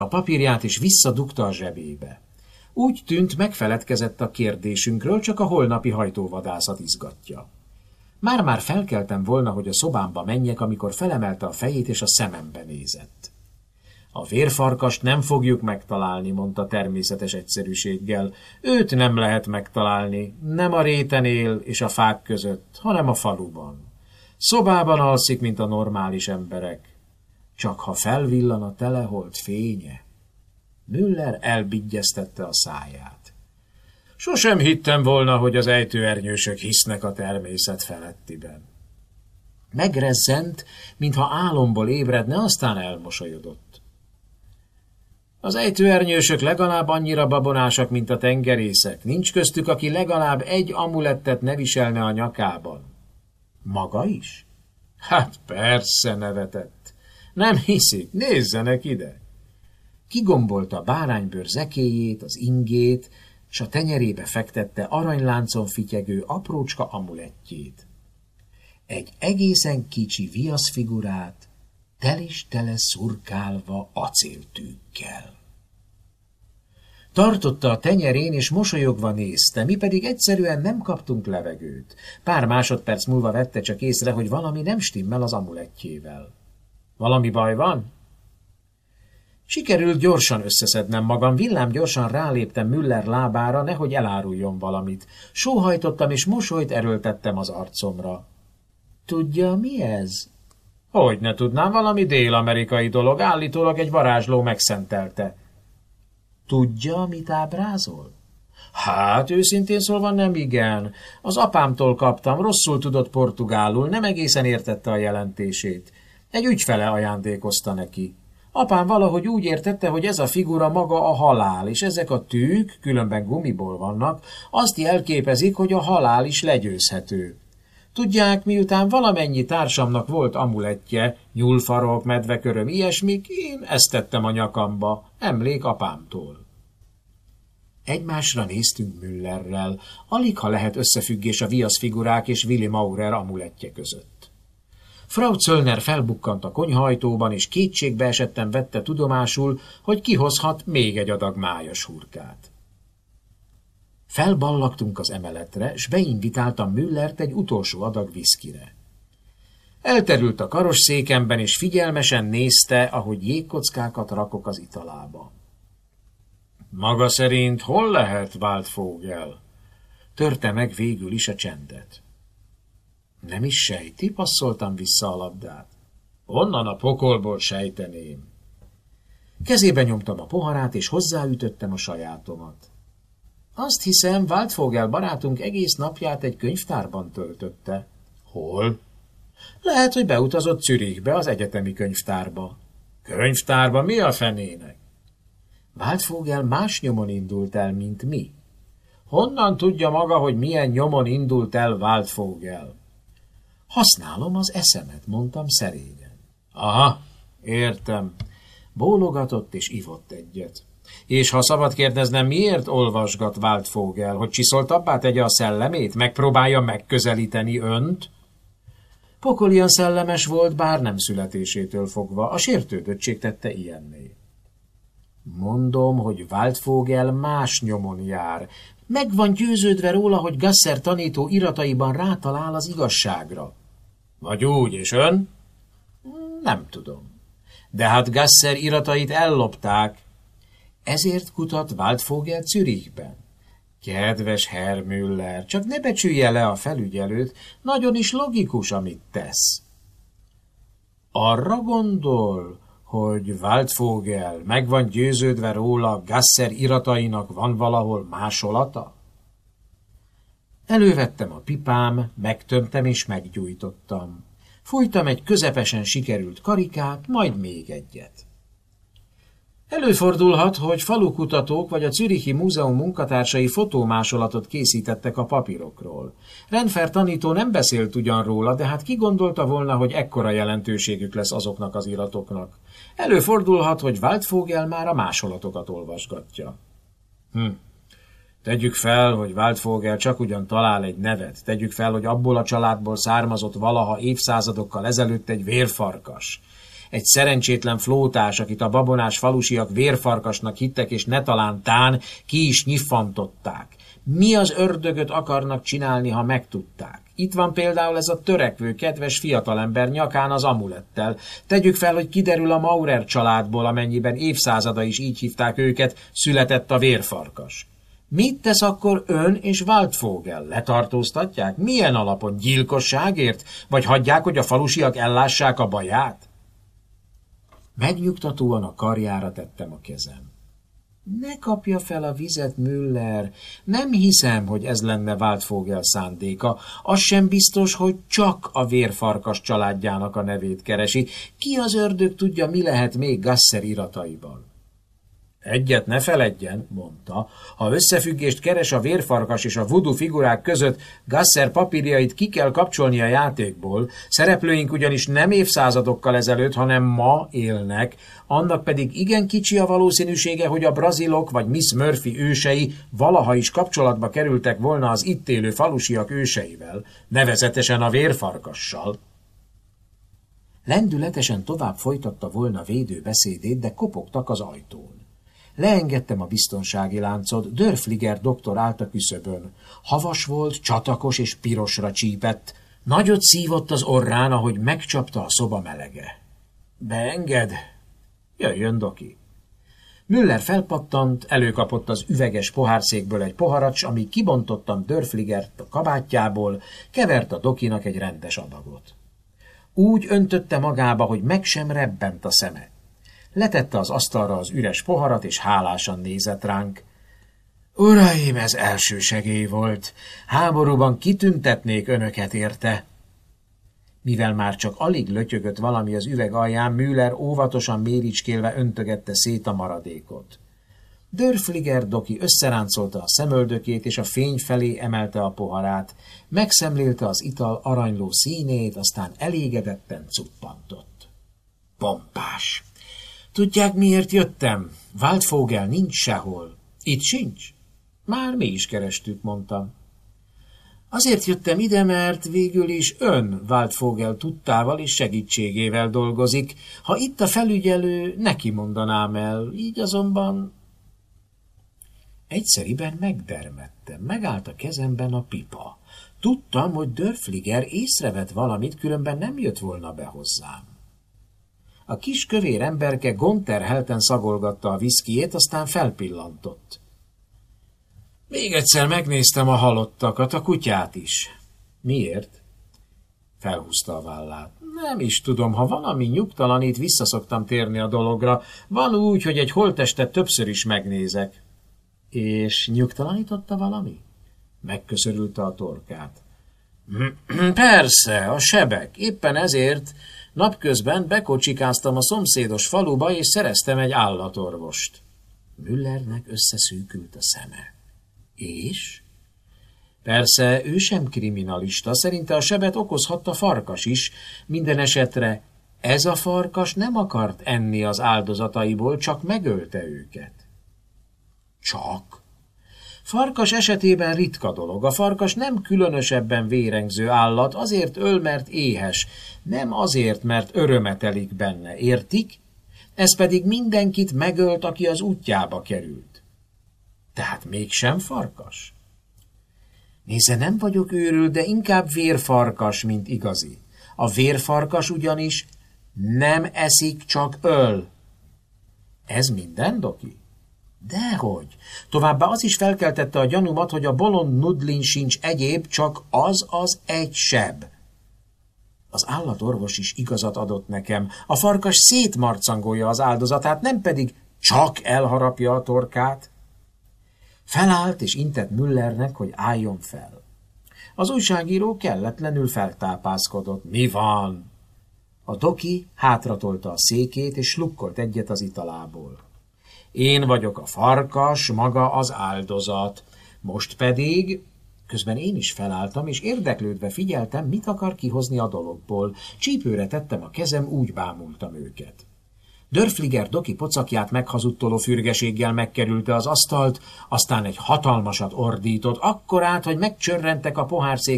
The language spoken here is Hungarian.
a papírját és visszadugta a zsebébe. Úgy tűnt, megfeledkezett a kérdésünkről, csak a holnapi hajtóvadászat izgatja. Már-már felkeltem volna, hogy a szobámba menjek, amikor felemelte a fejét és a szemembe nézett. A vérfarkast nem fogjuk megtalálni, mondta természetes egyszerűséggel. Őt nem lehet megtalálni, nem a réten él és a fák között, hanem a faluban. Szobában alszik, mint a normális emberek. Csak ha felvillan a telehold fénye. Müller elbigyeztette a száját. Sosem hittem volna, hogy az ejtőernyősök hisznek a természet felettiben. Megrezzent, mintha álomból ébredne, aztán elmosolyodott. Az ejtőernyősök legalább annyira babonásak, mint a tengerészek. Nincs köztük, aki legalább egy amulettet ne viselne a nyakában. Maga is? Hát persze, nevetett. Nem hiszik, nézzenek ide. Kigombolta a báránybőr zekéjét, az ingét, s a tenyerébe fektette aranyláncon fityegő aprócska amulettjét. Egy egészen kicsi viaszfigurát, tele szurkálva acéltűkkel. Tartotta a tenyerén, és mosolyogva nézte, mi pedig egyszerűen nem kaptunk levegőt. Pár másodperc múlva vette csak észre, hogy valami nem stimmel az amulettjével. Valami baj van? Sikerült gyorsan összeszednem magam, villámgyorsan ráléptem Müller lábára, nehogy eláruljon valamit. Sóhajtottam, és mosolyt erőltettem az arcomra. Tudja, mi ez? Hogy ne tudnám, valami dél-amerikai dolog, állítólag egy varázsló megszentelte. Tudja, mit ábrázol? Hát, őszintén szólva nem igen. Az apámtól kaptam, rosszul tudott portugálul, nem egészen értette a jelentését. Egy ügyfele ajándékozta neki. Apám valahogy úgy értette, hogy ez a figura maga a halál, és ezek a tűk, különben gumiból vannak, azt jelképezik, hogy a halál is legyőzhető. Tudják, miután valamennyi társamnak volt amulettje, nyúlfarok, medveköröm, ilyesmik, én ezt tettem a nyakamba, emlék apámtól. Egymásra néztünk Müllerrel, alig ha lehet összefüggés a viaszfigurák és Willy Maurer amulettje között. Frau Zöllner felbukkant a konyhajtóban, és kétségbe esetten vette tudomásul, hogy kihozhat még egy adag májas hurkát. Felballagtunk az emeletre, s beinvitáltam Müllert egy utolsó adag viszkire. Elterült a karosszékemben, és figyelmesen nézte, ahogy jégkockákat rakok az italába. Maga szerint hol lehet Waldvogel? Törte meg végül is a csendet. Nem is sejti, passzoltam vissza a labdát. Onnan a pokolból sejteném. Kezébe nyomtam a poharát, és hozzáütöttem a sajátomat. Azt hiszem, Waldvogel barátunk egész napját egy könyvtárban töltötte. Hol? Lehet, hogy beutazott Zürichbe, az egyetemi könyvtárba. Könyvtárba? Mi a fenének? Waldvogel más nyomon indult el, mint mi. Honnan tudja maga, hogy milyen nyomon indult el Waldvogel? Használom az eszemet, mondtam szerényen. Aha, értem. Bólogatott és ivott egyet. És ha szabad kérdeznem, miért olvasgat Waldvogel, hogy csiszoltabbá tegye a szellemét, megpróbálja megközelíteni önt? Pokolian szellemes volt, bár nem születésétől fogva, a sértődöttség tette ilyenné. Mondom, hogy Waldvogel más nyomon jár. Meg van győződve róla, hogy Gasser tanító irataiban rátalál az igazságra. Vagy úgy, és ön? Nem tudom. De hát Gasser iratait ellopták. Ezért kutat Waldvogel Zürichben. Kedves Herr Müller, csak ne becsülje le a felügyelőt, nagyon is logikus, amit tesz. Arra gondol, hogy Waldvogel meg van győződve róla, Gasser iratainak van valahol másolata? Elővettem a pipám, megtömtem és meggyújtottam. Fújtam egy közepesen sikerült karikát, majd még egyet. Előfordulhat, hogy falukutatók vagy a Zürichi Múzeum munkatársai fotómásolatot készítettek a papírokról. Renfer tanító nem beszélt ugyan róla, de hát ki gondolta volna, hogy ekkora jelentőségük lesz azoknak az iratoknak. Előfordulhat, hogy Waldvogel már a másolatokat olvasgatja. Tegyük fel, hogy Waldvogel csak ugyan talál egy nevet. Tegyük fel, hogy abból a családból származott valaha évszázadokkal ezelőtt egy vérfarkas. Egy szerencsétlen flótás, akit a babonás falusiak vérfarkasnak hittek, és netalántán ki is nyiffantották. Mi az ördögöt akarnak csinálni, ha megtudták? Itt van például ez a törekvő, kedves fiatalember nyakán az amulettel. Tegyük fel, hogy kiderül a Maurer családból, amennyiben évszázada is így hívták őket, született a vérfarkas. Mit tesz akkor ön és Waldvogel? Letartóztatják? Milyen alapon? Gyilkosságért? Vagy hagyják, hogy a falusiak ellássák a baját? Megnyugtatóan a karjára tettem a kezem. Ne kapja fel a vizet, Müller. Nem hiszem, hogy ez lenne Waldvogel szándéka. Az sem biztos, hogy csak a vérfarkas családjának a nevét keresi. Ki az ördög tudja, mi lehet még Gasser irataiban? Egyet ne feledjen, mondta, ha összefüggést keres a vérfarkas és a voodoo figurák között, Gasser papírjait ki kell kapcsolni a játékból, szereplőink ugyanis nem évszázadokkal ezelőtt, hanem ma élnek, annak pedig igen kicsi a valószínűsége, hogy a brazilok vagy Miss Murphy ősei valaha is kapcsolatba kerültek volna az itt élő falusiak őseivel, nevezetesen a vérfarkassal. Lendületesen tovább folytatta volna védő beszédét, de kopogtak az ajtón. Leengedtem a biztonsági láncot, Dörfliger doktor állt a küszöbön. Havas volt, csatakos és pirosra csípett. Nagyot szívott az orrán, ahogy megcsapta a szoba melege. Beenged? Jöjjön, doki. Müller felpattant, előkapott az üveges pohárszékből egy poharat, ami kibontottan Dörfligert a kabátjából, kevert a dokinak egy rendes adagot. Úgy öntötte magába, hogy meg sem rebbent a szeme. Letette az asztalra az üres poharat, és hálásan nézett ránk. Uraim, ez elsősegély volt. Háborúban kitüntetnék önöket érte. Mivel már csak alig lötyögött valami az üveg alján, Müller óvatosan méricskélve öntögette szét a maradékot. Dörfliger doki összeráncolta a szemöldökét, és a fény felé emelte a poharát. Megszemlélte az ital aranyló színét, aztán elégedetten cuppantott. Pompás! Tudják, miért jöttem? Waldvogel nincs sehol. Itt sincs? Már mi is kerestük, mondtam. Azért jöttem ide, mert végül is ön Waldvogel tudtával és segítségével dolgozik. Ha itt a felügyelő, neki mondanám el, így azonban... Egyszeriben megdermedtem, megállt a kezemben a pipa. Tudtam, hogy Dörfliger észrevett valamit, különben nem jött volna be hozzám. A kis kövér emberke gondterhelten szagolgatta a viszkijét, aztán felpillantott. Még egyszer megnéztem a halottakat, a kutyát is. Miért? Felhúzta a vállát. Nem is tudom, ha valami nyugtalanít, visszaszoktam térni a dologra. Van úgy, hogy egy holttestet többször is megnézek. És nyugtalanította valami? Megköszörülte a torkát. Persze, a sebek. Éppen ezért napközben bekocsikáztam a szomszédos faluba, és szereztem egy állatorvost. Müllernek összeszűkült a szeme. És? Persze, ő sem kriminalista, szerinte a sebet okozhatta farkas is, minden esetre ez a farkas nem akart enni az áldozataiból, csak megölte őket. Csak? Farkas esetében ritka dolog. A farkas nem különösebben vérengző állat, azért öl, mert éhes, nem azért, mert örömetelik benne, értik? Ez pedig mindenkit megölt, aki az útjába került. Tehát mégsem farkas? Nézze, nem vagyok őrült, de inkább vérfarkas, mint igazi. A vérfarkas ugyanis nem eszik, csak öl. Ez minden, doki? Dehogy. Továbbá az is felkeltette a gyanúmat, hogy a bolond nudlin sincs egyéb, csak az egy seb. Az állatorvos is igazat adott nekem. A farkas szétmarcangolja az áldozatát, nem pedig csak elharapja a torkát. Felállt és intett Müllernek, hogy álljon fel. Az újságíró kelletlenül feltápászkodott. Mi van? A doki hátratolta a székét, és slukkolt egyet az italából. Én vagyok a farkas, maga az áldozat. Most pedig... Közben én is felálltam, és érdeklődve figyeltem, mit akar kihozni a dologból. Csípőre tettem a kezem, úgy bámultam őket. Dörfliger doki pocakját meghazudtoló fürgeséggel megkerülte az asztalt, aztán egy hatalmasat ordított, akkorát, hogy megcsörrentek a pohárszék